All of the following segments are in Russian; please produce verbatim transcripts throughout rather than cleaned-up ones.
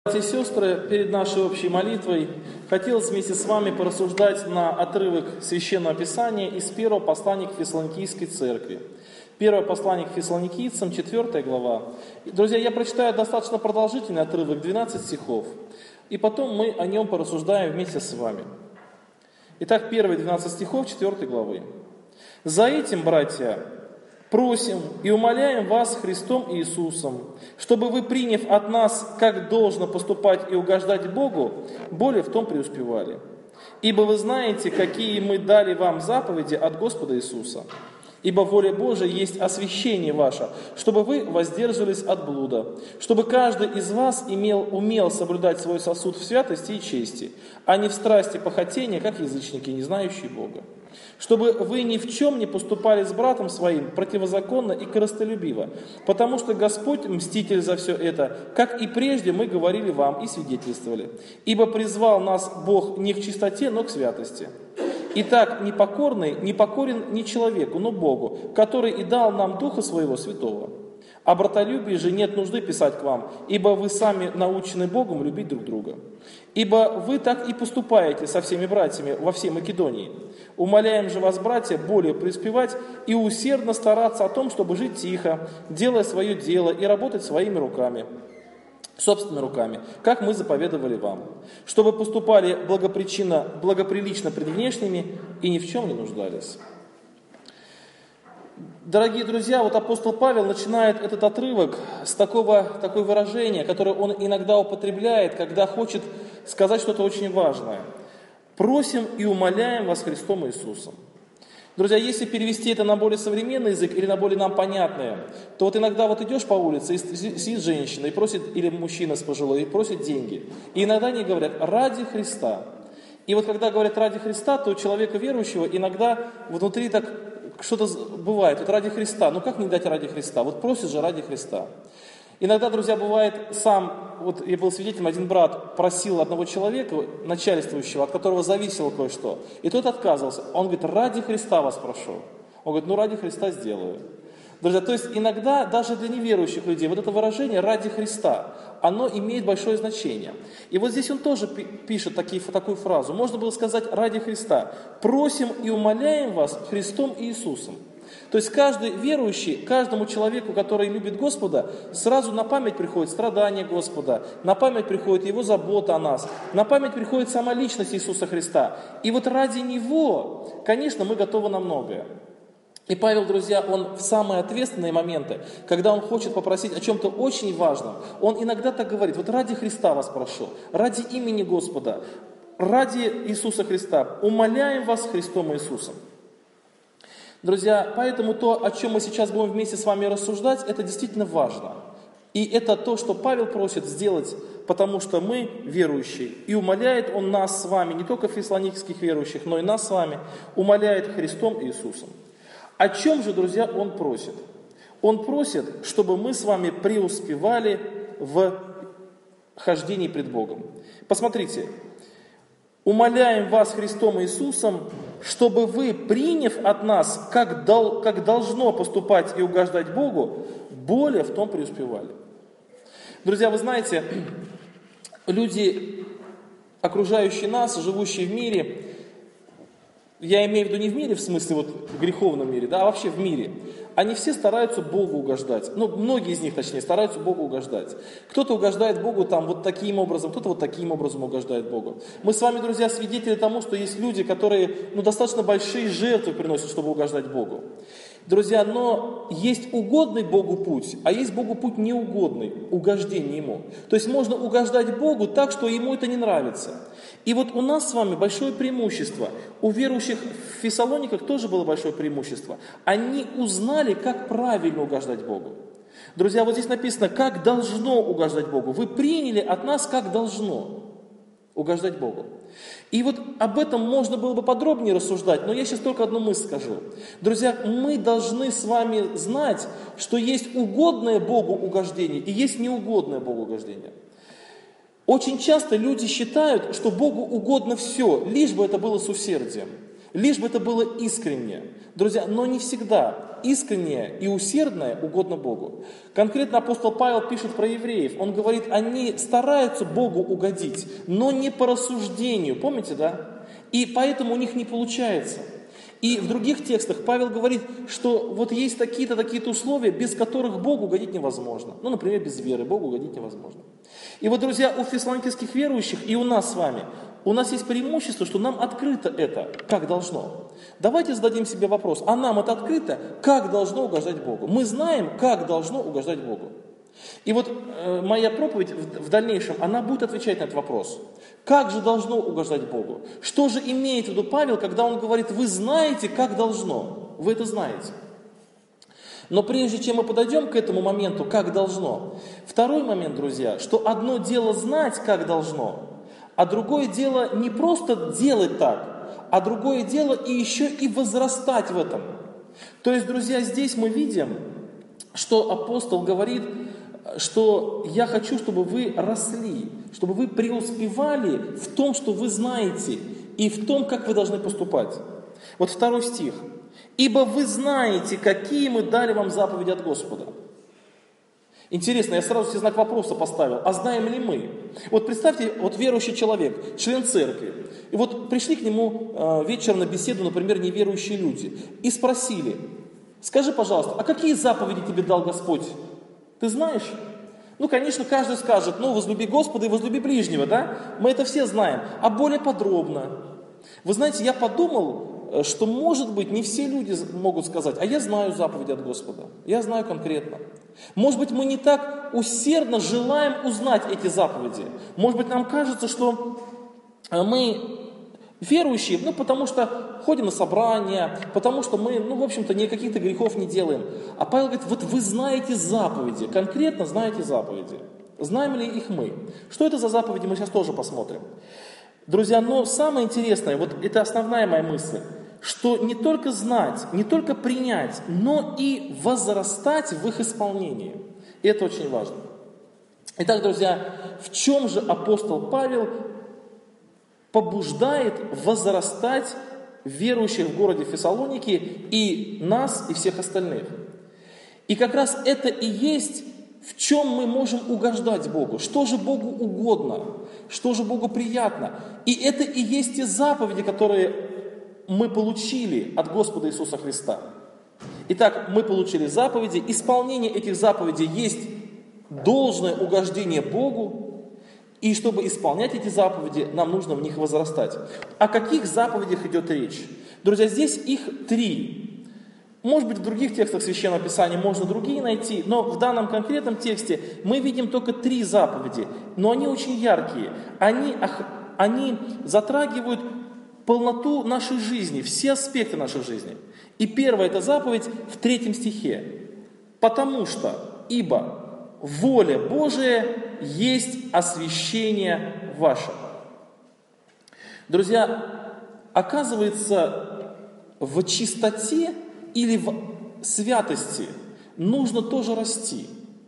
Братья и сестры, перед нашей общей молитвой хотелось вместе с вами порассуждать на отрывок Священного Писания из первого послания к Фессалоникийской церкви. Первое послание к Фессалоникийцам, четвёртая глава. Друзья, я прочитаю достаточно продолжительный отрывок, двенадцать стихов, и потом мы о нем порассуждаем вместе с вами. Итак, первые двенадцать стихов четвёртой главы. «За этим, братья, просим и умоляем вас Христом Иисусом, чтобы вы, приняв от нас, как должно поступать и угождать Богу, более в том преуспевали. Ибо вы знаете, какие мы дали вам заповеди от Господа Иисуса. Ибо воля Божия есть освящение ваше, чтобы вы воздерживались от блуда, чтобы каждый из вас имел, умел соблюдать свой сосуд в святости и чести, а не в страсти похотения, как язычники, не знающие Бога. Чтобы вы ни в чем не поступали с братом своим противозаконно и корыстолюбиво, потому что Господь мститель за все это, как и прежде мы говорили вам и свидетельствовали. Ибо призвал нас Бог не к чистоте, но к святости. Итак, непокорный не покорен не человеку, но Богу, который и дал нам Духа Своего Святого. О братолюбии же нет нужды писать к вам, ибо вы сами научены Богом любить друг друга. Ибо вы так и поступаете со всеми братьями во всей Македонии. Умоляем же вас, братья, более преуспевать и усердно стараться о том, чтобы жить тихо, делая свое дело и работать своими руками, собственными руками, как мы заповедовали вам, чтобы поступали благопричинно, благоприлично пред внешними и ни в чем не нуждались». Дорогие друзья, вот апостол Павел начинает этот отрывок с такого, такое выражения, которое он иногда употребляет, когда хочет сказать что-то очень важное. «Просим и умоляем вас Христом Иисусом». Друзья, если перевести это на более современный язык или на более нам понятный, то вот иногда вот идешь по улице, и сидит женщина и просит, или мужчина с пожилой, и просит деньги. И иногда они говорят «ради Христа». И вот когда говорят «ради Христа», то у человека верующего иногда внутри так что-то бывает, вот ради Христа, ну как не дать ради Христа? Вот просит же ради Христа. Иногда, друзья, бывает сам, вот я был свидетелем, один брат просил одного человека, начальствующего, от которого зависело кое-что, и тот отказывался. Он говорит, ради Христа вас прошу. Он говорит, ну ради Христа сделаю. Друзья, то есть иногда даже для неверующих людей вот это выражение «ради Христа», оно имеет большое значение. И вот здесь он тоже пишет такие, такую фразу. Можно было сказать «ради Христа». «Просим и умоляем вас Христом Иисусом». То есть каждый верующий, каждому человеку, который любит Господа, сразу на память приходит страдание Господа, на память приходит Его забота о нас, на память приходит сама личность Иисуса Христа. И вот ради Него, конечно, мы готовы на многое. И Павел, друзья, он в самые ответственные моменты, когда он хочет попросить о чем-то очень важном, он иногда так говорит, вот ради Христа вас прошу, ради имени Господа, ради Иисуса Христа, умоляем вас Христом Иисусом. Друзья, поэтому то, о чем мы сейчас будем вместе с вами рассуждать, это действительно важно. И это то, что Павел просит сделать, потому что мы верующие. И умоляет он нас с вами, не только фессалоникийских верующих, но и нас с вами, умоляет Христом Иисусом. О чем же, друзья, он просит? Он просит, чтобы мы с вами преуспевали в хождении пред Богом. Посмотрите. «Умоляем вас Христом Иисусом, чтобы вы, приняв от нас, как, дол, как должно поступать и угождать Богу, более в том преуспевали». Друзья, вы знаете, люди, окружающие нас, живущие в мире, я имею в виду не в мире, в смысле вот в греховном мире, да, а вообще в мире. Они все стараются Богу угождать. Ну, многие из них, точнее, стараются Богу угождать. Кто-то угождает Богу там вот таким образом, кто-то вот таким образом угождает Богу. Мы с вами, друзья, свидетели тому, что есть люди, которые ну, достаточно большие жертвы приносят, чтобы угождать Богу. Друзья, но есть угодный Богу путь, а есть Богу путь неугодный, угождение Ему. То есть можно угождать Богу так, что Ему это не нравится. И вот у нас с вами большое преимущество. У верующих в Фессалониках тоже было большое преимущество. Они узнали, как правильно угождать Богу. Друзья, вот здесь написано, как должно угождать Богу. Вы приняли от нас, как должно угождать Богу. И вот об этом можно было бы подробнее рассуждать, но я сейчас только одну мысль скажу. Друзья, мы должны с вами знать, что есть угодное Богу угождение и есть неугодное Богу угождение. Очень часто люди считают, что Богу угодно все, лишь бы это было с усердием. Лишь бы это было искренне. Друзья, но не всегда искреннее и усердное угодно Богу. Конкретно апостол Павел пишет про евреев. Он говорит, они стараются Богу угодить, но не по рассуждению. Помните, да? И поэтому у них не получается. И в других текстах Павел говорит, что вот есть такие-то, такие-то условия, без которых Богу угодить невозможно. Ну, например, без веры Богу угодить невозможно. И вот, друзья, у фессалоникийских верующих и у нас с вами, у нас есть преимущество, что нам открыто это, как должно. Давайте зададим себе вопрос, а нам это открыто, как должно угождать Богу? Мы знаем, как должно угождать Богу. И вот э, моя проповедь в, в дальнейшем, она будет отвечать на этот вопрос. Как же должно угождать Богу? Что же имеет в виду Павел, когда он говорит, вы знаете, как должно? Вы это знаете. Но прежде чем мы подойдем к этому моменту, как должно, второй момент, друзья, что одно дело знать, как должно, а другое дело не просто делать так, а другое дело и еще и возрастать в этом. То есть, друзья, здесь мы видим, что апостол говорит, что я хочу, чтобы вы росли, чтобы вы преуспевали в том, что вы знаете, и в том, как вы должны поступать. Вот второй стих. «Ибо вы знаете, какие мы дали вам заповеди от Господа». Интересно, я сразу себе знак вопроса поставил. А знаем ли мы? Вот представьте, вот верующий человек, член церкви. И вот пришли к нему э, вечером на беседу, например, неверующие люди. И спросили, скажи, пожалуйста, а какие заповеди тебе дал Господь? Ты знаешь? Ну, конечно, каждый скажет, ну, возлюби Господа и возлюби ближнего, да? Мы это все знаем. А более подробно. Вы знаете, я подумал, что, может быть, не все люди могут сказать, а я знаю заповеди от Господа. Я знаю конкретно. Может быть, мы не так усердно желаем узнать эти заповеди. Может быть, нам кажется, что мы верующие, ну, потому что ходим на собрания, потому что мы, ну, в общем-то, никаких-то грехов не делаем. А Павел говорит, вот вы знаете заповеди, конкретно знаете заповеди. Знаем ли их мы? Что это за заповеди, мы сейчас тоже посмотрим. Друзья, но самое интересное, вот это основная моя мысль, что не только знать, не только принять, но и возрастать в их исполнении. И это очень важно. Итак, друзья, в чем же апостол Павел побуждает возрастать верующих в городе Фессалоники и нас, и всех остальных? И как раз это и есть, в чем мы можем угождать Богу, что же Богу угодно, что же Богу приятно. И это и есть те заповеди, которые мы получили от Господа Иисуса Христа. Итак, мы получили заповеди, исполнение этих заповедей есть должное угождение Богу, и чтобы исполнять эти заповеди, нам нужно в них возрастать. О каких заповедях идет речь? Друзья, здесь их три. Может быть, в других текстах Священного Писания можно другие найти, но в данном конкретном тексте мы видим только три заповеди, но они очень яркие. Они, они затрагивают полноту нашей жизни, все аспекты нашей жизни. И первая эта заповедь в третьем стихе. «Потому что, ибо воля Божия есть освящение ваше». Друзья, оказывается, в чистоте или в святости нужно тоже расти.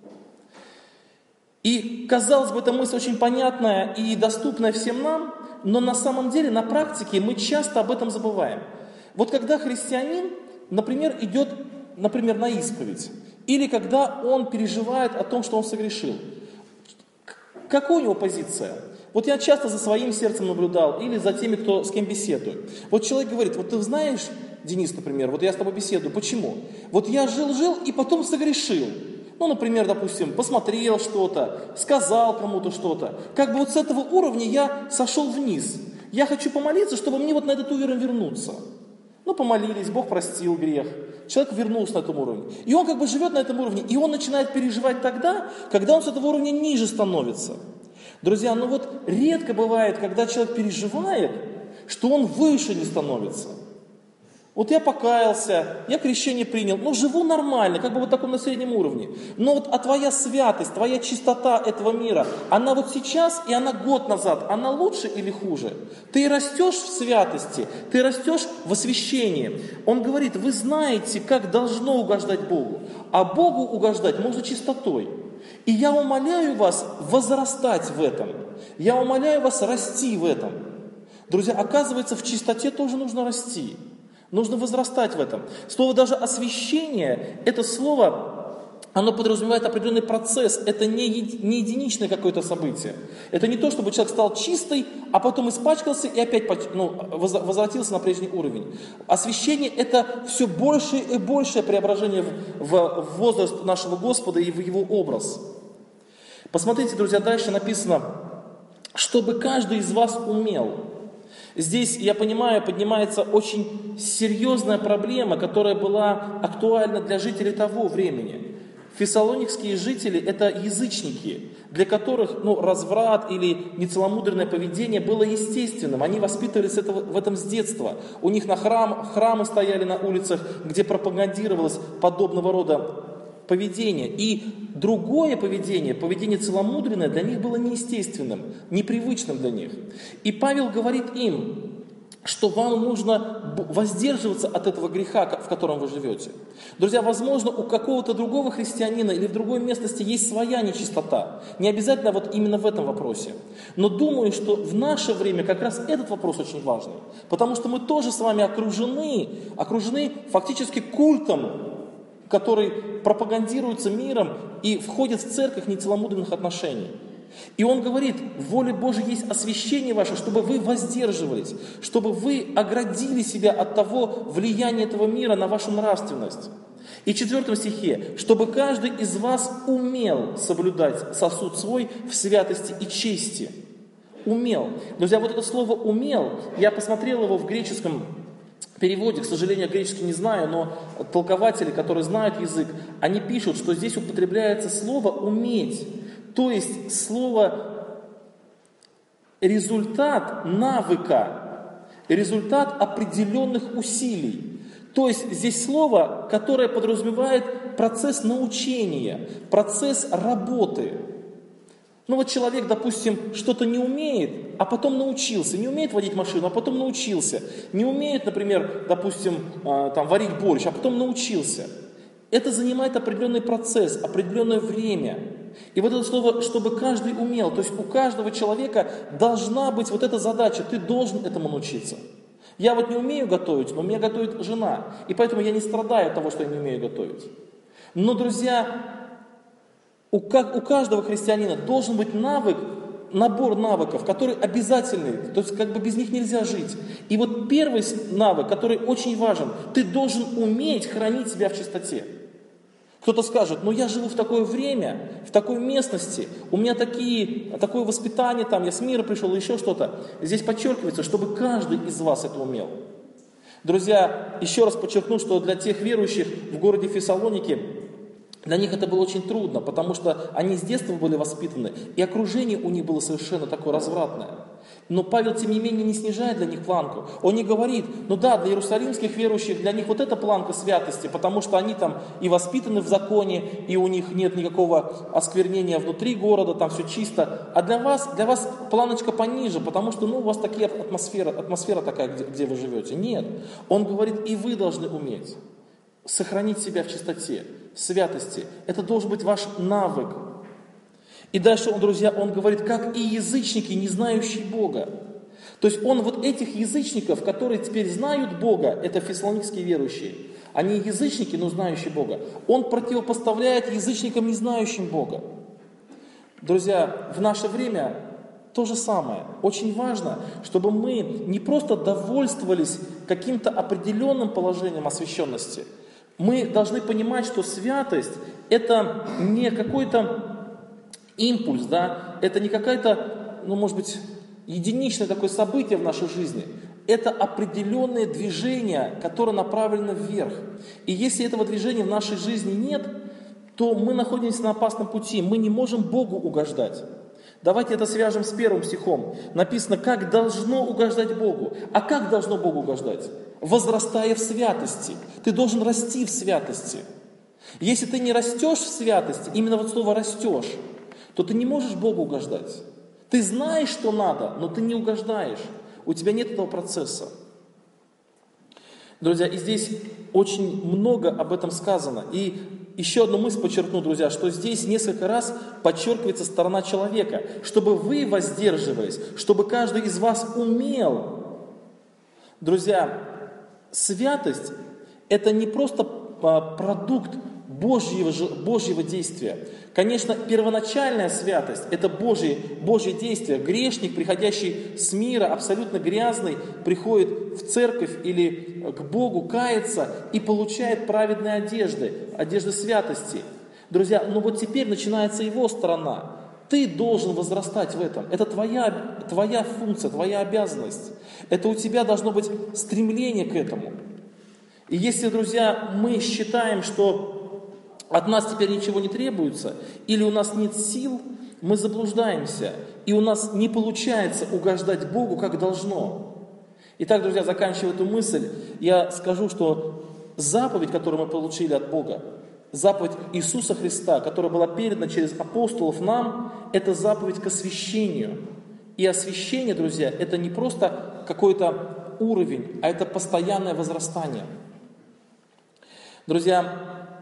И, казалось бы, эта мысль очень понятная и доступная всем нам, но на самом деле, на практике мы часто об этом забываем. Вот когда христианин, например, идет, например, на исповедь, или когда он переживает о том, что он согрешил, какая у него позиция? Вот я часто за своим сердцем наблюдал, или за теми, кто, с кем беседую. Вот человек говорит, вот ты знаешь, Денис, например, вот я с тобой беседую, почему? Вот я жил-жил и потом согрешил. Ну, например, допустим, посмотрел что-то, сказал кому-то что-то. Как бы вот с этого уровня я сошел вниз. Я хочу помолиться, чтобы мне вот на этот уровень вернуться. Ну, помолились, Бог простил грех. Человек вернулся на этом уровне. И он как бы живет на этом уровне, и он начинает переживать тогда, когда он с этого уровня ниже становится. Друзья, ну вот редко бывает, когда человек переживает, что он выше не становится. Вот я покаялся, я крещение принял, ну живу нормально, как бы вот таком на среднем уровне. Но вот а твоя святость, твоя чистота этого мира, она вот сейчас и она год назад, она лучше или хуже? Ты растешь в святости, ты растешь в освящении. Он говорит, вы знаете, как должно угождать Богу, а Богу угождать можно чистотой. И я умоляю вас возрастать в этом, я умоляю вас расти в этом. Друзья, оказывается, в чистоте тоже нужно расти. Нужно возрастать в этом. Слово даже освящение, это слово, оно подразумевает определенный процесс. Это не, еди, не единичное какое-то событие. Это не то, чтобы человек стал чистый, а потом испачкался и опять ну, возвратился на прежний уровень. Освящение – это все большее и большее преображение в, в, в возраст нашего Господа и в Его образ. Посмотрите, друзья, дальше написано, чтобы каждый из вас умел. Здесь, я понимаю, поднимается очень серьезная проблема, которая была актуальна для жителей того времени. Фессалоникские жители – это язычники, для которых ну, разврат или нецеломудренное поведение было естественным. Они воспитывались этого, в этом с детства. У них на храм, храмы стояли на улицах, где пропагандировалось подобного рода поведение. И другое поведение, поведение целомудренное, для них было неестественным, непривычным для них. И Павел говорит им, что вам нужно воздерживаться от этого греха, в котором вы живете. Друзья, возможно, у какого-то другого христианина или в другой местности есть своя нечистота. Не обязательно вот именно в этом вопросе. Но думаю, что в наше время как раз этот вопрос очень важный. Потому что мы тоже с вами окружены, окружены фактически культом, который пропагандируется миром и входит в церковь нецеломудренных отношений. И он говорит, в воле Божией есть освящение ваше, чтобы вы воздерживались, чтобы вы оградили себя от того влияния этого мира на вашу нравственность. И в четвертом стихе, чтобы каждый из вас умел соблюдать сосуд свой в святости и чести. Умел. Друзья, вот это слово «умел», я посмотрел его в греческом переводе, к сожалению, я греческий не знаю, но толкователи, которые знают язык, они пишут, что здесь употребляется слово «уметь». То есть слово результат навыка, результат определенных усилий. То есть здесь слово, которое подразумевает процесс научения, процесс работы. Ну вот человек, допустим, что-то не умеет, а потом научился. Не умеет водить машину, а потом научился. Не умеет, например, допустим, там, варить борщ, а потом научился. Это занимает определенный процесс, определенное время. И вот это слово, чтобы каждый умел, то есть у каждого человека должна быть вот эта задача, ты должен этому научиться. Я вот не умею готовить, но меня готовит жена, и поэтому я не страдаю от того, что я не умею готовить. Но, друзья, у, как, у каждого христианина должен быть навык, набор навыков, который обязательный, то есть как бы без них нельзя жить. И вот первый навык, который очень важен, ты должен уметь хранить себя в чистоте. Кто-то скажет, ну я живу в такое время, в такой местности, у меня такие, такое воспитание, там, я с мира пришел, еще что-то. Здесь подчеркивается, чтобы каждый из вас это умел. Друзья, еще раз подчеркну, что для тех верующих в городе Фессалоники, для них это было очень трудно, потому что они с детства были воспитаны, и окружение у них было совершенно такое развратное. Но Павел, тем не менее, не снижает для них планку. Он не говорит, ну да, для иерусалимских верующих, для них вот эта планка святости, потому что они там и воспитаны в законе, и у них нет никакого осквернения внутри города, там все чисто. А для вас, для вас планочка пониже, потому что ну, у вас такие атмосфера, атмосфера такая, где, где вы живете. Нет. Он говорит, и вы должны уметь сохранить себя в чистоте, в святости. Это должен быть ваш навык. И дальше он, друзья, он говорит, как и язычники, не знающие Бога. То есть он вот этих язычников, которые теперь знают Бога, это фессалоникские верующие, они язычники, но знающие Бога, он противопоставляет язычникам, не знающим Бога. Друзья, в наше время то же самое. Очень важно, чтобы мы не просто довольствовались каким-то определенным положением освященности. Мы должны понимать, что святость – это не какой-то импульс, да, это не какое-то, ну, может быть, единичное такое событие в нашей жизни. Это определенное движение, которое направлено вверх. И если этого движения в нашей жизни нет, то мы находимся на опасном пути, мы не можем Богу угождать. Давайте это свяжем с первым стихом. Написано, как должно угождать Богу. А как должно Богу угождать? Возрастая в святости. Ты должен расти в святости. Если ты не растешь в святости, именно вот слово «растешь», то ты не можешь Богу угождать. Ты знаешь, что надо, но ты не угождаешь. У тебя нет этого процесса. Друзья, и здесь очень много об этом сказано. И еще одну мысль подчеркну, друзья, что здесь несколько раз подчеркивается сторона человека. Чтобы вы воздерживались, чтобы каждый из вас умел Друзья, святость – это не просто продукт Божьего, Божьего действия. Конечно, первоначальная святость – это Божье, Божье действие. Грешник, приходящий с мира, абсолютно грязный, приходит в церковь или к Богу, кается и получает праведные одежды, одежды святости. Друзья, но вот теперь начинается его сторона. Ты должен возрастать в этом. Это твоя, твоя функция, твоя обязанность. Это у тебя должно быть стремление к этому. И если, друзья, мы считаем, что от нас теперь ничего не требуется, или у нас нет сил, мы заблуждаемся, и у нас не получается угождать Богу, как должно. Итак, друзья, заканчивая эту мысль, я скажу, что заповедь, которую мы получили от Бога, заповедь Иисуса Христа, которая была передана через апостолов нам, это заповедь к освящению. И освящение, друзья, это не просто какой-то уровень, а это постоянное возрастание. Друзья,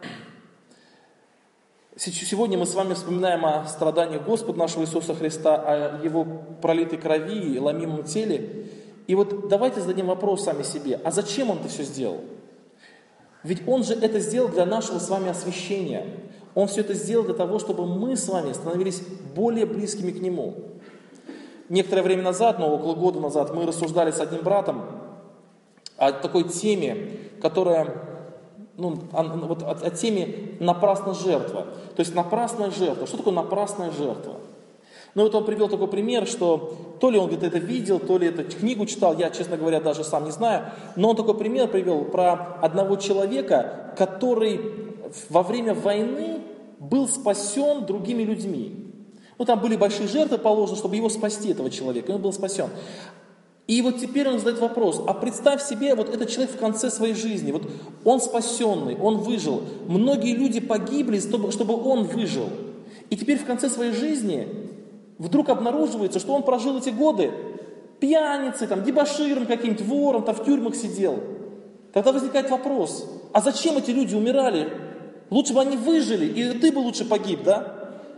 сегодня мы с вами вспоминаем о страданиях Господа нашего Иисуса Христа, о Его пролитой крови и ломимом теле. И вот давайте зададим вопрос сами себе, а зачем Он это все сделал? Ведь Он же это сделал для нашего с вами освящения. Он все это сделал для того, чтобы мы с вами становились более близкими к Нему. Некоторое время назад, ну около года назад, мы рассуждали с одним братом о такой теме, которая, ну, о, вот о, о теме напрасная жертва. То есть напрасная жертва. Что такое напрасная жертва? Ну вот он привел такой пример, что то ли он где-то это видел, то ли это книгу читал, я, честно говоря, даже сам не знаю, но он такой пример привел про одного человека, который во время войны был спасен другими людьми. Ну там были большие жертвы положены, чтобы его спасти, этого человека, и он был спасен. И вот теперь он задает вопрос, а представь себе, вот этот человек в конце своей жизни, вот он спасенный, он выжил, многие люди погибли, чтобы, чтобы он выжил. И теперь в конце своей жизни вдруг обнаруживается, что он прожил эти годы пьяницей, там, дебоширом каким-то, вором, там, в тюрьмах сидел. Тогда возникает вопрос, а зачем эти люди умирали? Лучше бы они выжили, и ты бы лучше погиб, да?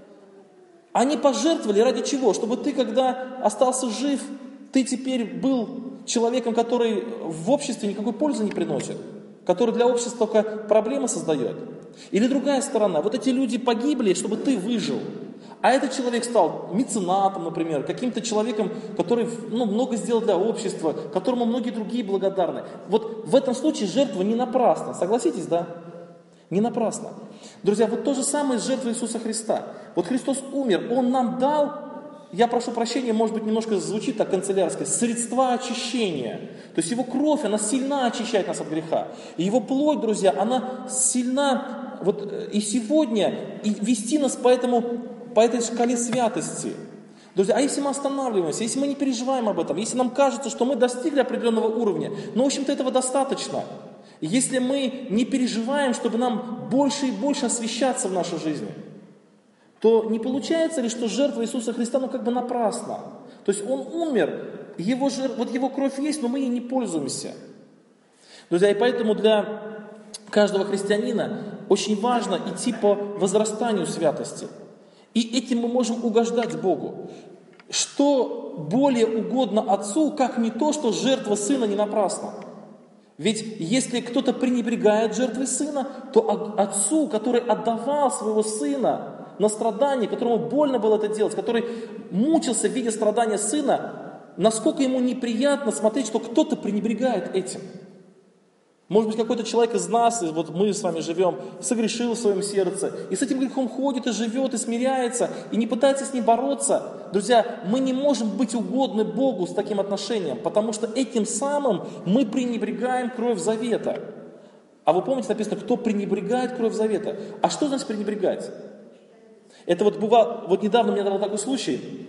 Они пожертвовали ради чего? Чтобы ты, когда остался жив, ты теперь был человеком, который в обществе никакой пользы не приносит, который для общества только проблемы создает. Или другая сторона, вот эти люди погибли, чтобы ты выжил. А этот человек стал меценатом, например, каким-то человеком, который ну, много сделал для общества, которому многие другие благодарны. Вот в этом случае жертва не напрасна. Согласитесь, да? Не напрасно. Друзья, вот то же самое с жертвой Иисуса Христа. Вот Христос умер, Он нам дал, я прошу прощения, может быть, немножко звучит так канцелярски, средства очищения. То есть Его кровь, она сильно очищает нас от греха. И Его плоть, друзья, она сильна вот и сегодня, и вести нас по этому, по этой шкале святости. Друзья, а если мы останавливаемся, если мы не переживаем об этом, если нам кажется, что мы достигли определенного уровня, ну, в общем-то, этого достаточно. Если мы не переживаем, чтобы нам больше и больше освящаться в нашей жизни, то не получается ли, что жертва Иисуса Христа, ну, как бы напрасна? То есть Он умер, его жертв, вот Его кровь есть, но мы ей не пользуемся. Друзья, и поэтому для каждого христианина очень важно идти по возрастанию святости. И этим мы можем угождать Богу. Что более угодно Отцу, как не то, что жертва Сына не напрасна. Ведь если кто-то пренебрегает жертвой Сына, то Отцу, который отдавал своего Сына на страдания, которому больно было это делать, который мучился в виде страдания Сына, насколько ему неприятно смотреть, что кто-то пренебрегает этим. Может быть, какой-то человек из нас, и вот мы с вами живем, согрешил в своем сердце, и с этим грехом ходит, и живет, и смиряется, и не пытается с ним бороться. Друзья, мы не можем быть угодны Богу с таким отношением, потому что этим самым мы пренебрегаем кровь завета. А вы помните, написано, кто пренебрегает кровь завета? А что значит пренебрегать? Это вот бывало, вот недавно у меня был такой случай.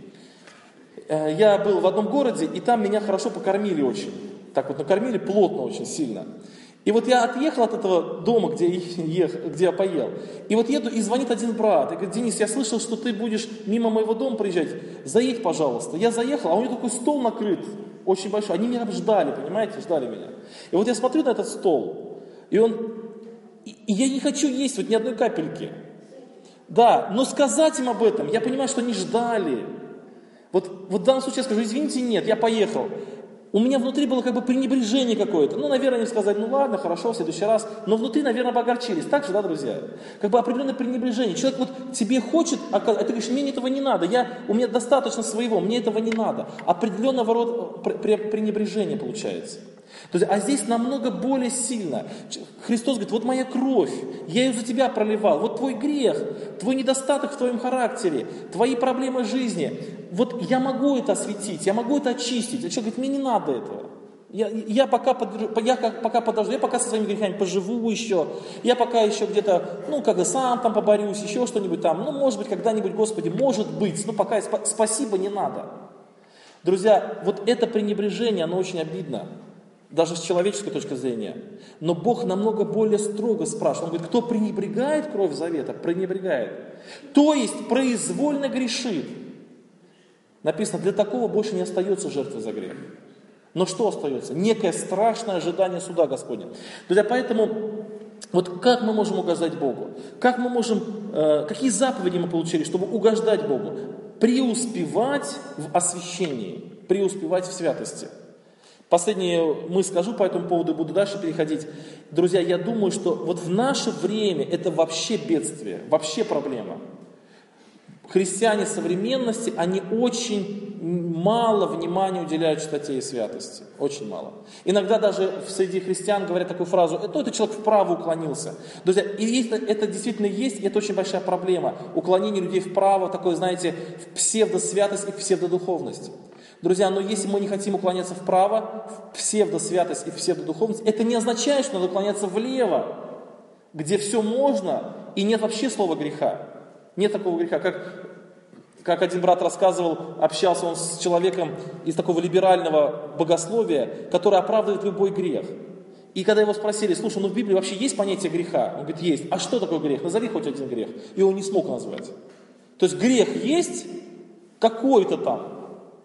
Я был в одном городе, и там меня хорошо покормили очень. Так вот накормили плотно очень сильно. И вот я отъехал от этого дома, где, ехал, где я поел. И вот еду, и звонит один брат. И говорит: Денис, я слышал, что ты будешь мимо моего дома приезжать. Заедь, пожалуйста. Я заехал, а у него такой стол накрыт, очень большой. Они меня ждали, понимаете, ждали меня. И вот я смотрю на этот стол, и он... И я не хочу есть вот ни одной капельки. Да, но сказать им об этом, я понимаю, что они ждали. Вот, вот в данном случае я скажу: извините, нет, я поехал. у меня внутри было как бы пренебрежение какое-то. Ну, наверное, не сказать, ну ладно, хорошо, в следующий раз. Но внутри, наверное, бы огорчились. Так же, да, друзья? Как бы определенное пренебрежение. Человек вот тебе хочет, а ты говоришь, мне этого не надо, я, у меня достаточно своего, мне этого не надо. Определенного рода пренебрежение получается. То есть, а здесь намного более сильно. Христос говорит, вот моя кровь, я ее за тебя проливал, вот твой грех, твой недостаток в твоем характере, твои проблемы жизни. Вот я могу это осветить, я могу это очистить. А человек говорит, мне не надо этого. Я, я, пока, подержу, я пока подожду, я пока со своими грехами поживу еще, я пока еще где-то, ну, как бы сам там поборюсь, еще что-нибудь там. Ну, может быть, когда-нибудь, Господи, может быть, ну, пока спасибо не надо. Друзья, вот это пренебрежение, оно очень обидно. Даже с человеческой точки зрения. Но Бог намного более строго спрашивает. Он говорит, кто пренебрегает кровь завета, пренебрегает. То есть произвольно грешит. Написано, для такого больше не остается жертвы за грех. Но что остается? Некое страшное ожидание суда Господня. Друзья, поэтому вот как мы можем угождать Богу? Как мы можем, э, какие заповеди мы получили, чтобы угождать Богу? Преуспевать в освящении, преуспевать в святости. Последнее мы скажу по этому поводу и буду дальше переходить. Друзья, я думаю, что вот в наше время это вообще бедствие, вообще проблема. Христиане современности, они очень мало внимания уделяют чистоте и святости. Очень мало. Иногда даже среди христиан говорят такую фразу, это, это человек вправо уклонился. Друзья, и если это действительно есть, и это очень большая проблема. Уклонение людей вправо, такое, знаете, в псевдосвятость и в псевдодуховность. Друзья, но если мы не хотим уклоняться вправо, в псевдосвятость и в псевдодуховность, это не означает, что надо уклоняться влево, где все можно и нет вообще слова греха. Нет такого греха. Как, как один брат рассказывал, общался он с человеком из такого либерального богословия, который оправдывает любой грех. И когда его спросили, слушай, ну в Библии вообще есть понятие греха? Он говорит, есть. А что такое грех? Назови хоть один грех. И он не смог назвать. То есть грех есть какой-то там,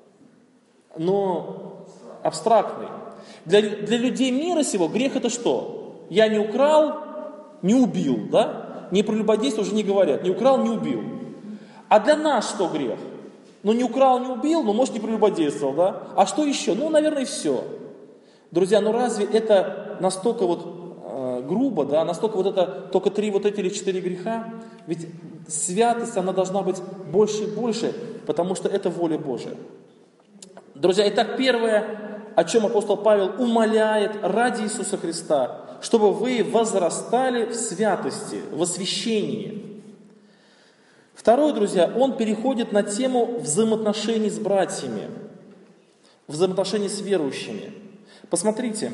но абстрактный. Для, для людей мира сего грех это что? Я не украл, не убил, да? Не прелюбодействовал, уже не говорят. Не украл, не убил. А для нас что грех? Ну не украл, не убил, но может не прелюбодействовал, да? А что еще? Ну, наверное, все. Друзья, ну разве это настолько вот э, грубо, да? Настолько вот это, только три вот эти или четыре греха? Ведь святость, она должна быть больше и больше, потому что это воля Божия. Друзья, итак, первое, о чем апостол Павел умоляет ради Иисуса Христа, чтобы вы возрастали в святости, в освящении. Второе, друзья, он переходит на тему взаимоотношений с братьями, взаимоотношений с верующими. Посмотрите,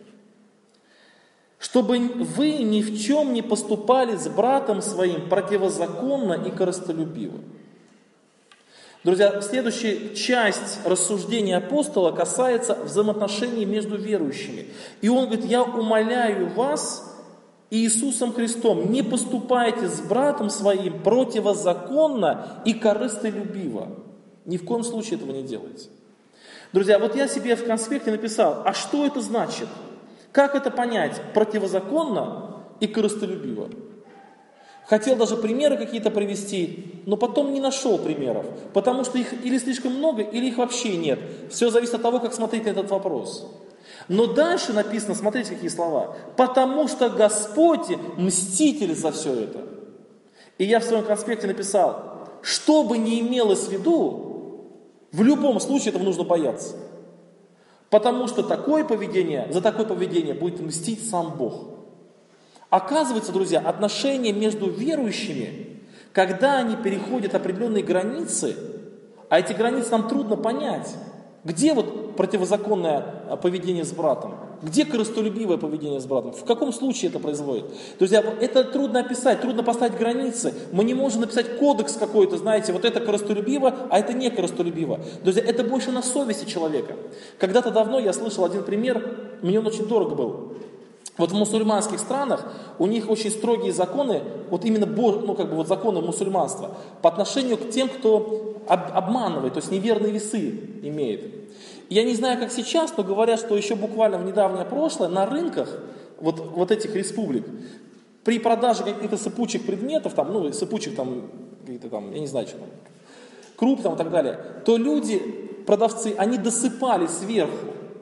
чтобы вы ни в чем не поступали с братом своим противозаконно и корыстолюбиво. Друзья, следующая часть рассуждения апостола касается взаимоотношений между верующими. И он говорит, я умоляю вас Иисусом Христом, не поступайте с братом своим противозаконно и корыстолюбиво. Ни в коем случае этого не делайте. Друзья, вот я себе в конспекте написал, а что это значит? Как это понять? Противозаконно и корыстолюбиво. Хотел даже примеры какие-то привести, но потом не нашел примеров, потому что их или слишком много, или их вообще нет. Все зависит от того, как смотреть на этот вопрос. Но дальше написано, смотрите, какие слова. Потому что Господь мститель за все это. И я в своем конспекте написал, что бы ни имелось в виду, в любом случае этого нужно бояться. Потому что такое поведение, за такое поведение будет мстить сам Бог. Оказывается, друзья, отношения между верующими, когда они переходят определенные границы, а эти границы нам трудно понять, где вот противозаконное поведение с братом, где корыстолюбивое поведение с братом, в каком случае это производит. Друзья, это трудно описать, трудно поставить границы. Мы не можем написать кодекс какой-то, знаете, вот это корыстолюбиво, а это не корыстолюбиво. Друзья, это больше на совести человека. Когда-то давно я слышал один пример, мне он очень дорог был. Вот в мусульманских странах у них очень строгие законы, вот именно ну, как бы вот законы мусульманства, по отношению к тем, кто об, обманывает, то есть неверные весы имеет. Я не знаю, как сейчас, но говорят, что еще буквально в недавнее прошлое на рынках вот, вот этих республик при продаже каких-то сыпучих предметов, там, ну, сыпучих там, какие-то там, я не знаю, что там, круп там и так далее, то люди, продавцы, они досыпали сверху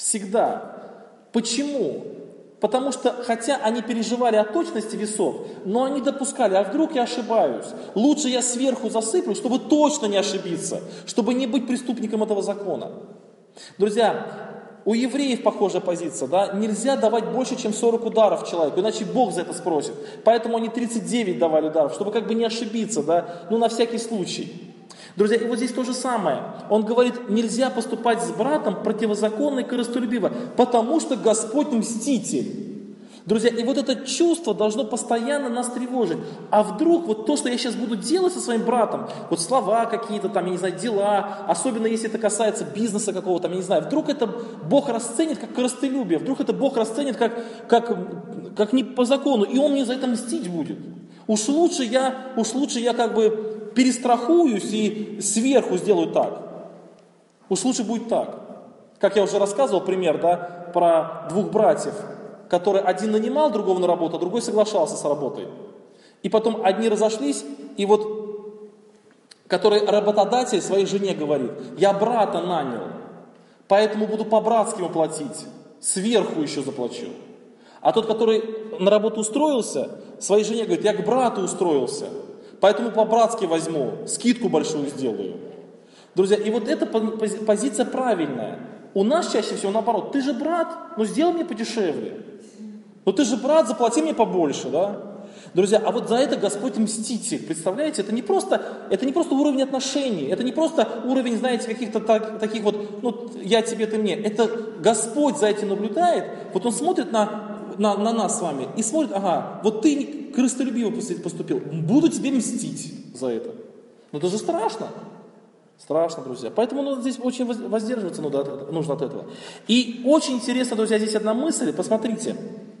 Всегда. Почему? Потому что, хотя они переживали о точности весов, но они допускали, а вдруг я ошибаюсь? Лучше я сверху засыплю, чтобы точно не ошибиться, чтобы не быть преступником этого закона. Друзья, у евреев похожая позиция, да? Нельзя давать больше, чем сорок ударов человеку, иначе Бог за это спросит. Поэтому они тридцать девять давали ударов, чтобы как бы не ошибиться, да? Ну, на всякий случай. Друзья, и вот здесь то же самое. Он говорит, нельзя поступать с братом противозаконно и корыстолюбиво, потому что Господь мститель. Друзья, и вот это чувство должно постоянно нас тревожить. А вдруг вот то, что я сейчас буду делать со своим братом, вот слова какие-то там, я не знаю, дела, особенно если это касается бизнеса какого-то, я не знаю, вдруг это Бог расценит как корыстолюбие, вдруг это Бог расценит как, как, как не по закону, и Он мне за это мстить будет. Уж лучше я, уж лучше я как бы перестрахуюсь и сверху сделаю так. Уж лучше будет так. Как я уже рассказывал пример, да, про двух братьев, которые один нанимал другого на работу, а другой соглашался с работой. И потом одни разошлись, и вот, который работодатель своей жене говорит, я брата нанял, поэтому буду по-братски ему платить, сверху еще заплачу. А тот, который на работу устроился, своей жене говорит, я к брату устроился, поэтому по-братски возьму, скидку большую сделаю. Друзья, и вот эта позиция правильная. У нас чаще всего наоборот, ты же брат, ну сделай мне подешевле. Ну ты же брат, заплати мне побольше, да? Друзья, а вот за это Господь мститель, представляете? Это не просто, это не просто уровень отношений, это не просто уровень, знаете, каких-то так, таких вот, ну я тебе, ты мне. Это Господь за этим наблюдает, вот Он смотрит на, на, на нас с вами и смотрит, ага, вот ты корыстолюбиво поступил, буду тебе мстить за это. Но это же страшно. Страшно, друзья. Поэтому ну, здесь очень воздерживаться нужно от этого. И очень интересно, друзья, здесь одна мысль, посмотрите.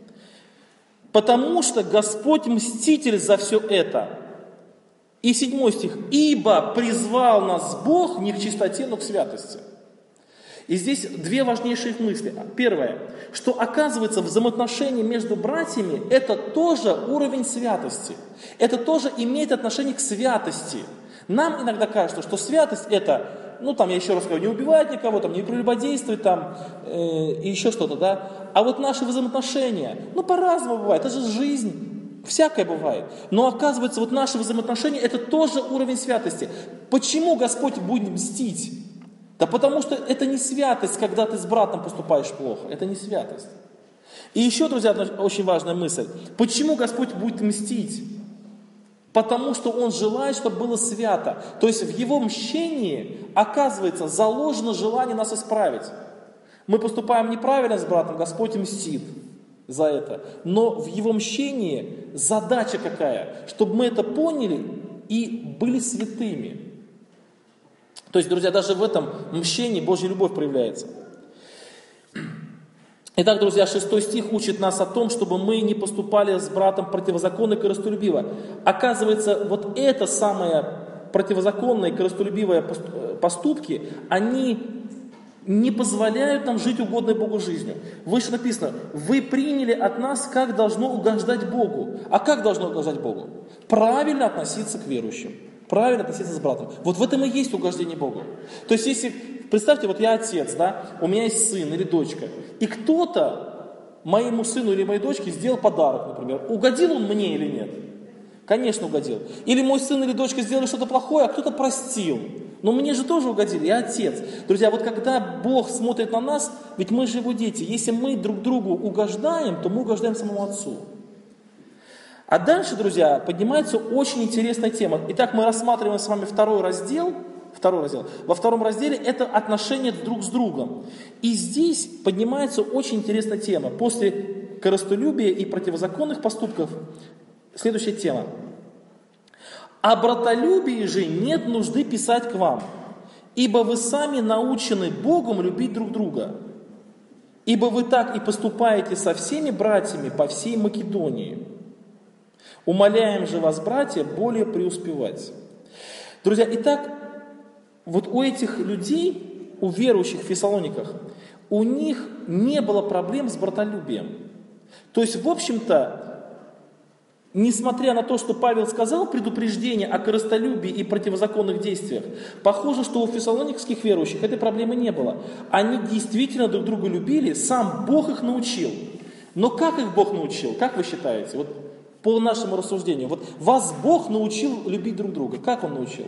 Потому что Господь мститель за все это. И седьмой стих. Ибо призвал нас Бог не к чистоте, но к святости. И здесь две важнейшие мысли. Первое, что оказывается взаимоотношения между братьями, это тоже уровень святости. Это тоже имеет отношение к святости. Нам иногда кажется, что святость это, ну там я еще раз говорю, не убивать никого, там, не прелюбодействовать там, э, и еще что-то, да. А вот наши взаимоотношения, ну по-разному бывает, это же жизнь, всякое бывает. Но оказывается, вот наши взаимоотношения это тоже уровень святости. Почему Господь будет мстить? Да потому что это не святость, когда ты с братом поступаешь плохо, это не святость. И еще, друзья, одна очень важная мысль. Почему Господь будет мстить? Потому что Он желает, чтобы было свято. То есть в Его мщении, оказывается, заложено желание нас исправить. Мы поступаем неправильно с братом, Господь мстит за это. Но в Его мщении задача какая? Чтобы мы это поняли и были святыми. То есть, друзья, даже в этом мщении Божья любовь проявляется. Итак, друзья, шестой стих учит нас о том, чтобы мы не поступали с братом противозаконно и корыстолюбиво. Оказывается, вот это самое противозаконное и корыстолюбивые поступки, они не позволяют нам жить угодной Богу жизнью. Выше написано, вы приняли от нас, как должно угождать Богу. А как должно угождать Богу? Правильно относиться к верующим. Правильно относиться с братом. Вот в этом и есть угождение Богу. То есть, если, представьте, вот я отец, да, у меня есть сын или дочка, и кто-то моему сыну или моей дочке сделал подарок, например, угодил он мне или нет? Конечно, угодил. Или мой сын или дочка сделали что-то плохое, а кто-то простил. Но мне же тоже угодили, я отец. Друзья, вот когда Бог смотрит на нас, ведь мы же Его дети, если мы друг другу угождаем, то мы угождаем самому Отцу. А дальше, друзья, поднимается очень интересная тема. Итак, мы рассматриваем с вами второй раздел. Второй раздел. Во втором разделе это отношения друг с другом. И здесь поднимается очень интересная тема. После корыстолюбия и противозаконных поступков следующая тема. «О братолюбии же нет нужды писать к вам, ибо вы сами научены Богом любить друг друга. Ибо вы так и поступаете со всеми братьями по всей Македонии. Умоляем же вас, братья, более преуспевать». Друзья, итак, вот у этих людей, у верующих в Фессалониках, у них не было проблем с братолюбием. То есть, в общем-то, несмотря на то, что Павел сказал предупреждение о корыстолюбии и противозаконных действиях, похоже, что у фессалоникских верующих этой проблемы не было. Они действительно друг друга любили, сам Бог их научил. Но как их Бог научил? Как вы считаете? Вот по нашему рассуждению. Вот вас Бог научил любить друг друга. Как Он научил?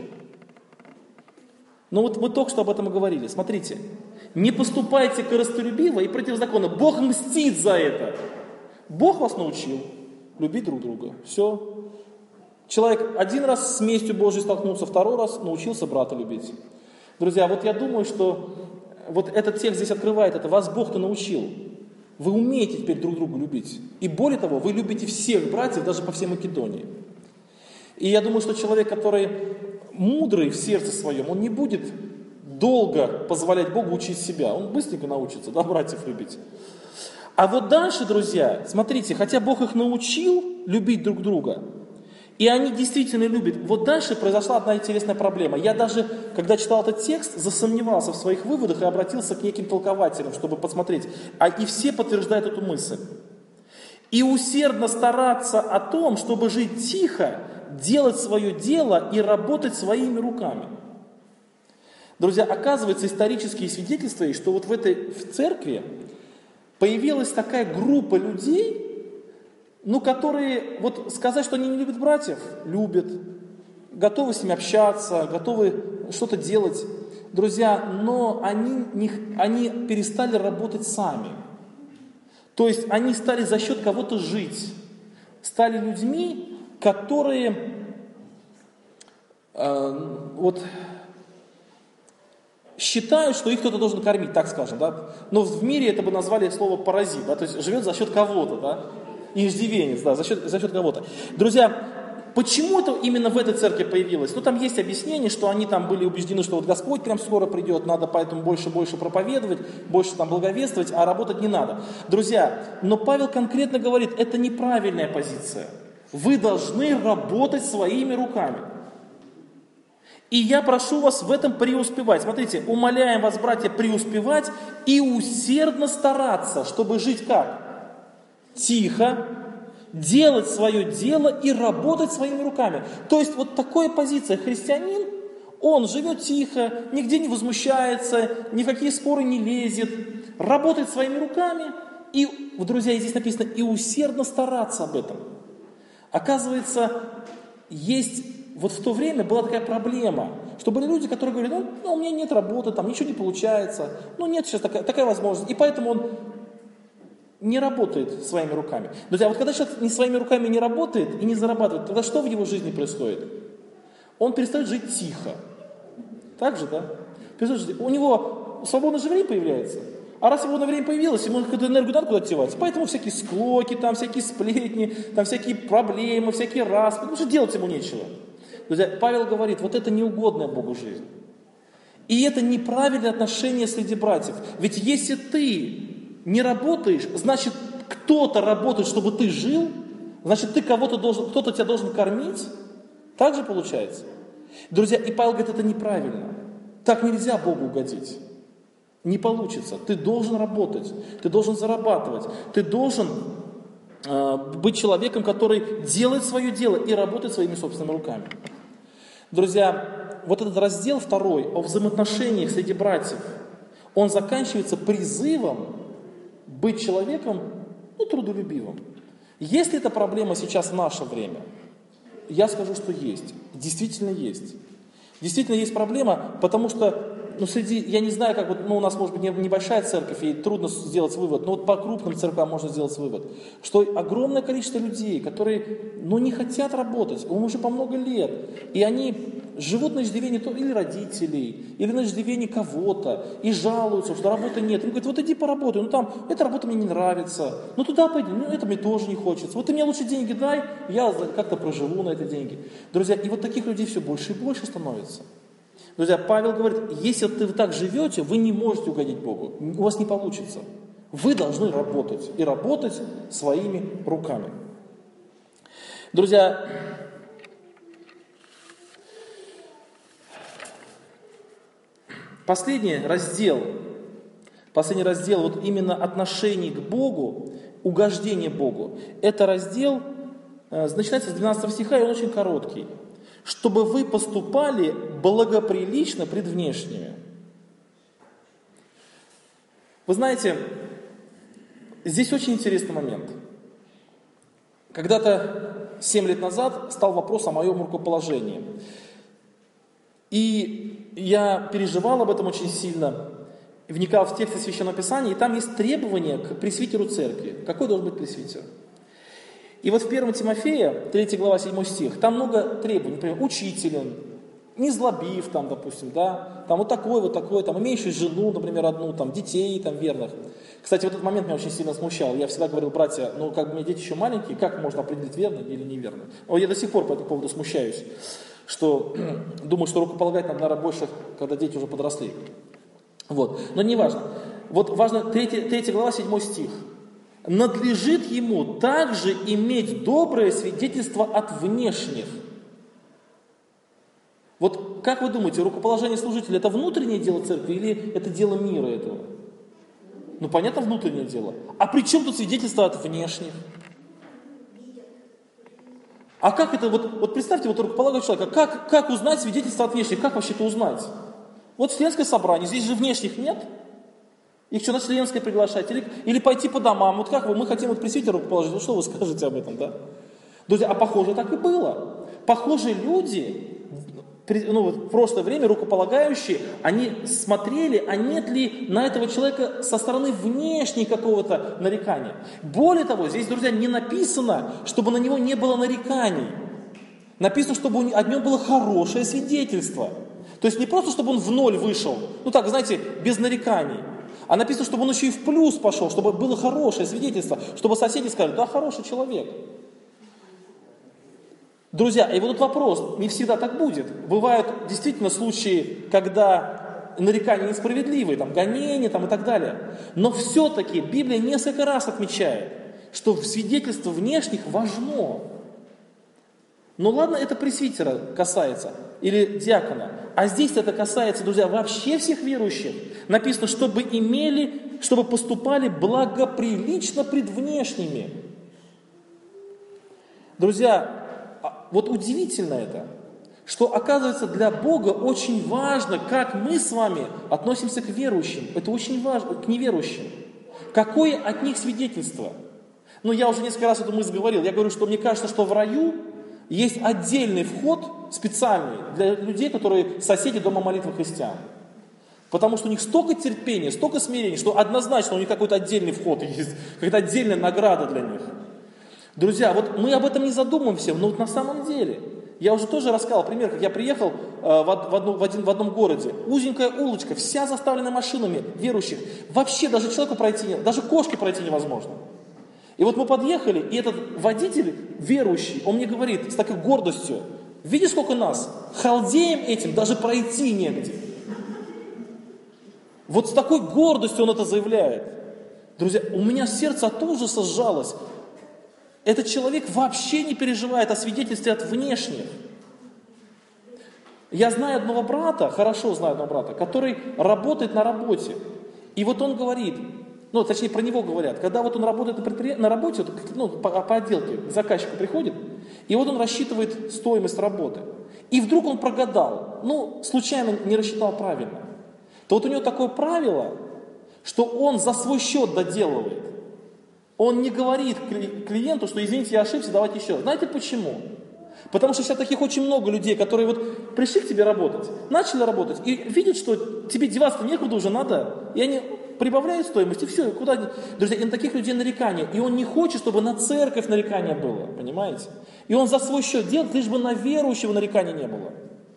Ну вот мы только что об этом и говорили. Смотрите. Не поступайте корыстолюбиво и противозаконно. Бог мстит за это. Бог вас научил любить друг друга. Все. Человек один раз с местью Божьей столкнулся, второй раз научился брата любить. Друзья, вот я думаю, что вот этот текст здесь открывает это. Вас Бог-то научил. Вы умеете теперь друг друга любить. И более того, вы любите всех братьев, даже по всей Македонии. И я думаю, что человек, который мудрый в сердце своем, он не будет долго позволять Богу учить себя. Он быстренько научится, да, братьев любить. А вот дальше, друзья, смотрите, хотя Бог их научил любить друг друга, и они действительно любят, вот дальше произошла одна интересная проблема. Я даже, когда читал этот текст, засомневался в своих выводах и обратился к неким толкователям, чтобы посмотреть. А и все подтверждают эту мысль. И усердно стараться о том, чтобы жить тихо, делать свое дело и работать своими руками. Друзья, оказывается, исторические свидетельства есть, что вот в этой в церкви появилась такая группа людей, ну, которые, вот сказать, что они не любят братьев, любят, готовы с ними общаться, готовы что-то делать, друзья, но они, не, они перестали работать сами. То есть они стали за счет кого-то жить, стали людьми, которые э, вот считают, что их кто-то должен кормить, так скажем, да. Но в мире это бы назвали слово паразит, да, то есть живет за счет кого-то, да, иждивенец, да, за счет, за счет кого-то. Друзья, почему это именно в этой церкви появилось? Ну, там есть объяснение, что они там были убеждены, что вот Господь прям скоро придет, надо поэтому больше-больше проповедовать, больше там благовествовать, а работать не надо. Друзья, но Павел конкретно говорит, это неправильная позиция. Вы должны работать своими руками. И я прошу вас в этом преуспевать. Смотрите, умоляем вас, братья, преуспевать и усердно стараться, чтобы жить как? Тихо, делать свое дело и работать своими руками. То есть вот такая позиция. Христианин, он живет тихо, нигде не возмущается, ни в какие споры не лезет, работает своими руками и, друзья, здесь написано, и усердно стараться об этом. Оказывается, есть, вот в то время была такая проблема, что были люди, которые говорили, ну, ну у меня нет работы, там ничего не получается, ну нет сейчас такая, такая возможность, и поэтому он не работает своими руками. Друзья, вот когда человек не своими руками не работает и не зарабатывает, тогда что в его жизни происходит? Он перестает жить тихо. Так же, да? Перестает жить. У него свободное же время появляется. А раз свободное время появилось, ему какую-то энергию надо куда-то девать. Поэтому всякие склоки, там всякие сплетни, там всякие проблемы, всякие распри. Потому что делать ему нечего. Друзья, Павел говорит, вот это неугодная Богу жизнь. И это неправильное отношение среди братьев. Ведь если ты не работаешь, значит, кто-то работает, чтобы ты жил, значит, ты кого-то должен, кто-то тебя должен кормить. Так же получается. Друзья, и Павел говорит, это неправильно. Так нельзя Богу угодить. Не получится. Ты должен работать, ты должен зарабатывать, ты должен э, быть человеком, который делает свое дело и работает своими собственными руками. Друзья, вот этот раздел второй о взаимоотношениях среди братьев, он заканчивается призывом быть человеком, ну, трудолюбивым. Есть ли эта проблема сейчас в наше время? Я скажу, что есть. Действительно есть. Действительно есть проблема, потому что, ну, среди, я не знаю, как вот, ну, у нас, может быть, небольшая церковь, и трудно сделать вывод, но вот по крупным церквам можно сделать вывод, что огромное количество людей, которые, ну, не хотят работать, им уже по много лет, и они живут на иждивении или родителей, или на иждивении кого-то, и жалуются, что работы нет. Им говорят, вот иди поработай, ну там, эта работа мне не нравится, ну туда пойди, ну это мне тоже не хочется. Вот ты мне лучше деньги дай, я как-то проживу на эти деньги. Друзья, и вот таких людей все больше и больше становится. Друзья, Павел говорит, если вы так живете, вы не можете угодить Богу, у вас не получится. Вы должны работать, и работать своими руками. Друзья, Последний раздел, последний раздел вот именно отношений к Богу, угождение Богу, это раздел начинается с двенадцатого стиха, и он очень короткий. «Чтобы вы поступали благоприлично пред внешними». Вы знаете, здесь очень интересный момент. Когда-то, семь лет назад, стал вопрос о моем рукоположении. И я переживал об этом очень сильно, вникал в тексты Священного Писания, и там есть требования к пресвитеру церкви. Какой должен быть пресвитер? И вот в первом Тимофея, третья глава, седьмой стих, там много требований, например, учителен, не злобив, там, допустим, да, там вот такой, вот такой, там, имеющий жену, например, одну, там, детей, там, верных. Кстати, вот этот момент меня очень сильно смущал. Я всегда говорил: братья, ну, как бы у меня дети еще маленькие, как можно определить, верно или неверно? Но я до сих пор по этому поводу смущаюсь, что думаю, что рукополагать нам, наверное, больше, когда дети уже подросли. Вот, но не важно. Вот важно, третья глава, седьмой стих. «Надлежит ему также иметь доброе свидетельство от внешних». Вот как вы думаете, рукоположение служителя — это внутреннее дело церкви или это дело мира этого? Ну, понятно, внутреннее дело. А при чем тут свидетельство от внешних? А как это, вот, вот представьте, вот рукополагает человека, как, как узнать свидетельство от внешних? Как вообще-то узнать? Вот членское собрание, здесь же внешних нет. Их что, на членское приглашать? Или, или пойти по домам? Вот как вы, мы хотим вот пресвитера положить, ну что вы скажете об этом, да? Друзья, а похоже так и было. Похоже, люди, ну, вот в прошлое время рукополагающие, они смотрели, а нет ли на этого человека со стороны внешней какого-то нарекания. Более того, здесь, друзья, не написано, чтобы на него не было нареканий. Написано, чтобы о нем было хорошее свидетельство. То есть не просто, чтобы он в ноль вышел, ну так, знаете, без нареканий. А написано, чтобы он еще и в плюс пошел, чтобы было хорошее свидетельство, чтобы соседи сказали: да, хороший человек. Друзья, и вот тут вопрос, не всегда так будет. Бывают действительно случаи, когда нарекания несправедливые, там, гонения там, и так далее. Но все-таки Библия несколько раз отмечает, что свидетельство внешних важно. Ну ладно, это пресвитера касается, или диакона. А здесь это касается, друзья, вообще всех верующих. Написано, чтобы имели, чтобы поступали благоприлично пред внешними. Друзья, вот удивительно это, что оказывается для Бога очень важно, как мы с вами относимся к верующим. Это очень важно, к неверующим. Какое от них свидетельство? Ну, я уже несколько раз эту мысль говорил. Я говорю, что мне кажется, что в раю есть отдельный вход специальный для людей, которые соседи дома молитвы христиан. Потому что у них столько терпения, столько смирения, что однозначно у них какой-то отдельный вход есть, какая-то отдельная награда для них. Друзья, вот мы об этом не задумываемся, но вот на самом деле, я уже тоже рассказал пример, как я приехал э, в, в, одну, в, один, в одном городе, узенькая улочка, вся заставлена машинами верующих, вообще даже человеку пройти, даже кошке пройти невозможно. И вот мы подъехали, и этот водитель верующий, он мне говорит с такой гордостью: видишь, сколько нас, халдеем этим даже пройти негде. Вот с такой гордостью он это заявляет. Друзья, у меня сердце от ужаса сжалось. Этот человек вообще не переживает о свидетельстве от внешних. Я знаю одного брата, хорошо знаю одного брата, который работает на работе. И вот он говорит, ну, точнее, про него говорят, когда вот он работает на, предпри... на работе, вот, ну, по, по отделке, к заказчику приходит, и вот он рассчитывает стоимость работы. И вдруг он прогадал, ну, случайно не рассчитал правильно. То вот у него такое правило, что он за свой счет доделывает. Он не говорит клиенту, что извините, я ошибся, давайте еще. Знаете почему? Потому что сейчас таких очень много людей, которые вот пришли к тебе работать, начали работать, и видят, что тебе деваться некуда уже надо, и они прибавляют стоимость, и все, и куда... Друзья, и на таких людей нарекания, и он не хочет, чтобы на церковь нарекания было, понимаете? И он за свой счет делает, лишь бы на верующего нарекания не было.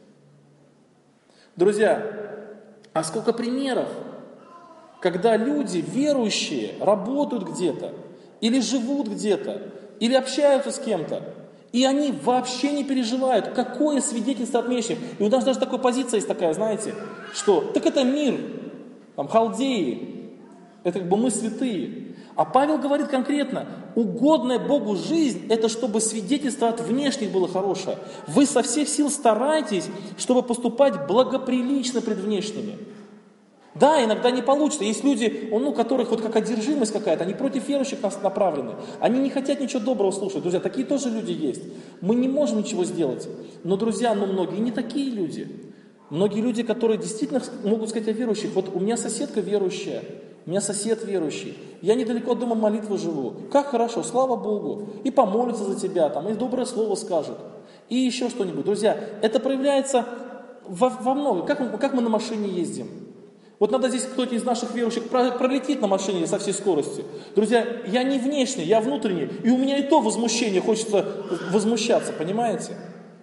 Друзья, а сколько примеров, когда люди, верующие, работают где-то, или живут где-то, или общаются с кем-то, и они вообще не переживают, какое свидетельство от внешних. И у нас даже такая позиция есть такая, знаете, что так это мир, там, халдеи, это как бы мы святые. А Павел говорит конкретно, угодная Богу жизнь, это чтобы свидетельство от внешних было хорошее. Вы со всех сил старайтесь, чтобы поступать благоприлично пред внешними. Да, иногда не получится. Есть люди, ну, у которых вот как одержимость какая-то, они против верующих нас направлены. Они не хотят ничего доброго слушать. Друзья, такие тоже люди есть. Мы не можем ничего сделать. Но, друзья, ну, многие не такие люди. Многие люди, которые действительно могут сказать о верующих. Вот у меня соседка верующая, у меня сосед верующий. Я недалеко от дома молитвы живу. Как хорошо, слава Богу. И помолятся за тебя, там, и доброе слово скажут. И еще что-нибудь. Друзья, это проявляется во, во многом. Как мы, как мы на машине ездим? Вот надо здесь кто-то из наших верующих пролетит на машине со всей скоростью. Друзья, я не внешний, я внутренний. И у меня и то возмущение, хочется возмущаться, понимаете?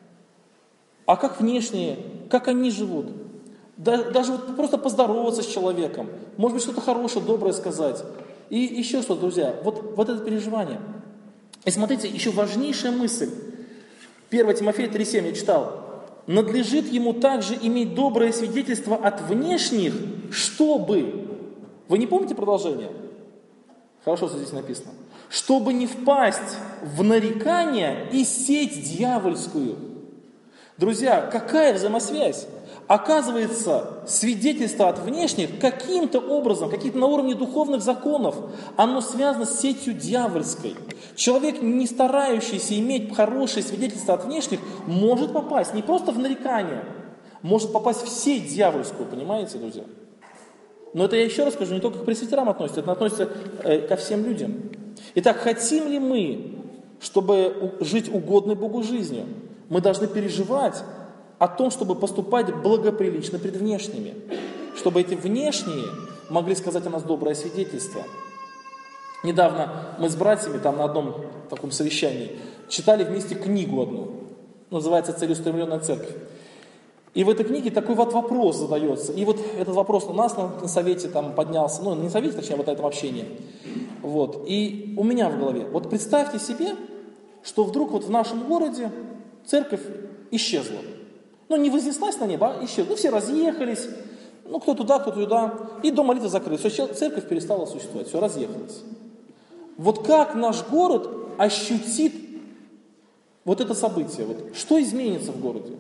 А как внешние, как они живут? Да, даже вот просто поздороваться с человеком. Может быть, что-то хорошее, доброе сказать. И еще что-то, друзья, вот, вот это переживание. И смотрите, еще важнейшая мысль. первое Тимофея три семь я читал. Надлежит ему также иметь доброе свидетельство от внешних, чтобы... Вы не помните продолжение? Хорошо, что здесь написано. Чтобы не впасть в нарекания и сеть дьявольскую. Друзья, какая взаимосвязь? Оказывается, свидетельство от внешних каким-то образом, каким-то на уровне духовных законов, оно связано с сетью дьявольской. Человек, не старающийся иметь хорошее свидетельство от внешних, может попасть не просто в нарекание, может попасть в сеть дьявольскую, понимаете, друзья? Но это я еще раз скажу, не только к пресвитерам относится, это относится э, ко всем людям. Итак, хотим ли мы, чтобы жить угодной Богу жизнью, мы должны переживать о том, чтобы поступать благоприлично пред внешними, чтобы эти внешние могли сказать о нас доброе свидетельство. Недавно мы с братьями там на одном таком совещании читали вместе книгу одну, называется «Целеустремленная церковь». И в этой книге такой вот вопрос задается. И вот этот вопрос у нас на, на совете там поднялся, ну не на совете, точнее, вот на этом общении. Вот. И у меня в голове, вот представьте себе, что вдруг вот в нашем городе церковь исчезла. Ну, не вознеслась на небо, а исчезла. Ну, все разъехались, ну, кто туда, кто туда. И дом молитвы закрыт. Все, церковь перестала существовать, все, разъехалась. Вот как наш город ощутит вот это событие? Вот, что изменится в городе?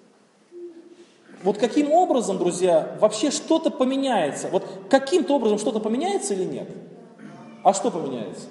Вот каким образом, друзья, вообще что-то поменяется? Вот каким-то образом что-то поменяется или нет? А что поменяется?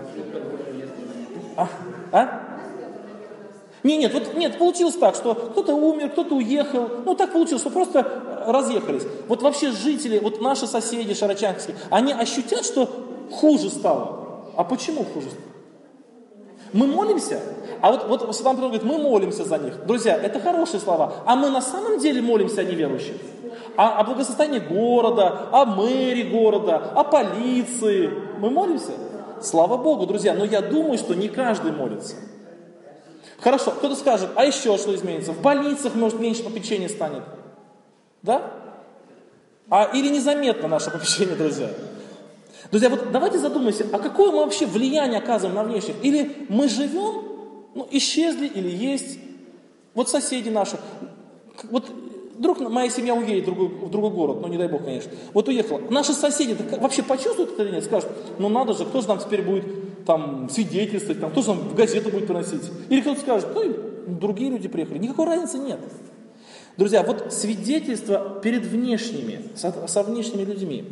А? А? Нет, нет, вот нет, получилось так, что кто-то умер, кто-то уехал, ну так получилось, что просто разъехались. Вот вообще жители, вот наши соседи шарочанские, они ощутят, что хуже стало. А почему хуже стало? Мы молимся, а вот, вот Сатана говорит, мы молимся за них. Друзья, это хорошие слова, а мы на самом деле молимся о неверующих. О, о благосостоянии города, о мэрии города, о полиции. Мы молимся? Слава Богу, друзья, но я думаю, что не каждый молится. Хорошо, кто-то скажет, а еще что изменится? В больницах, может, меньше попечения станет. Да? А, или незаметно наше попечение, друзья? Друзья, вот давайте задумаемся, а какое мы вообще влияние оказываем на внешних? Или мы живем, ну, исчезли, или есть. Вот соседи наши. Вот вдруг моя семья уедет в другой, в другой город, ну не дай бог, конечно. Вот уехала. Наши соседи вообще почувствуют это или нет? Скажут, ну надо же, кто же нам теперь будет там свидетельствовать, там, кто же нам в газету будет приносить? Или кто-то скажет, ну и другие люди приехали. Никакой разницы нет. Друзья, вот свидетельство перед внешними, со, со внешними людьми.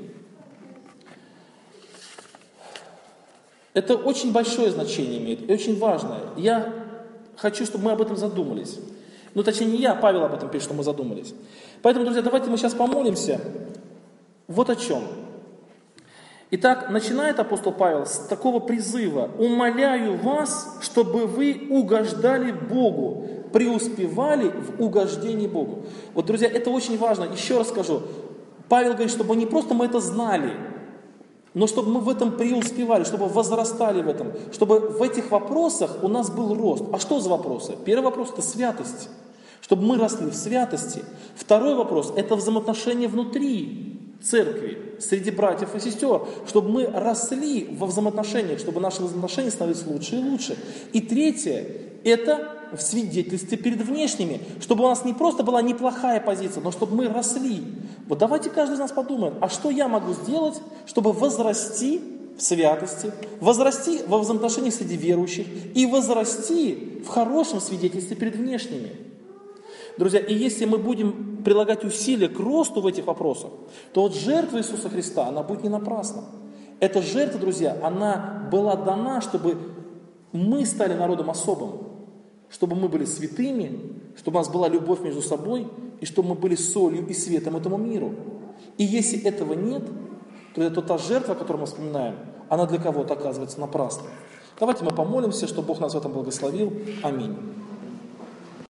Это очень большое значение имеет и очень важное. Я хочу, чтобы мы об этом задумались. Ну, точнее, не я, а Павел об этом пишет, что мы задумались. Поэтому, друзья, давайте мы сейчас помолимся. Вот о чем. Итак, начинает апостол Павел с такого призыва. «Умоляю вас, чтобы вы угождали Богу, преуспевали в угождении Богу». Вот, друзья, это очень важно. Еще раз скажу. Павел говорит, чтобы не просто мы это знали, но чтобы мы в этом преуспевали, чтобы возрастали в этом, чтобы в этих вопросах у нас был рост. А что за вопросы? Первый вопрос – это святость. Чтобы мы росли в святости. Второй вопрос – это взаимоотношения внутри церкви, среди братьев и сестер. Чтобы мы росли во взаимоотношениях, чтобы наши взаимоотношения становились лучше и лучше. И третье – это в свидетельстве перед внешними. Чтобы у нас не просто была неплохая позиция, но чтобы мы росли. Вот давайте каждый из нас подумает, а что я могу сделать, чтобы возрасти в святости, возрасти во взаимоотношениях среди верующих и возрасти в хорошем свидетельстве перед внешними. Друзья, и если мы будем прилагать усилия к росту в этих вопросах, то вот жертва Иисуса Христа, она будет не напрасна. Эта жертва, друзья, она была дана, чтобы мы стали народом особым, чтобы мы были святыми, чтобы у нас была любовь между собой, и чтобы мы были солью и светом этому миру. И если этого нет, то это та жертва, которую мы вспоминаем, она для кого-то оказывается напрасной. Давайте мы помолимся, чтобы Бог нас в этом благословил. Аминь.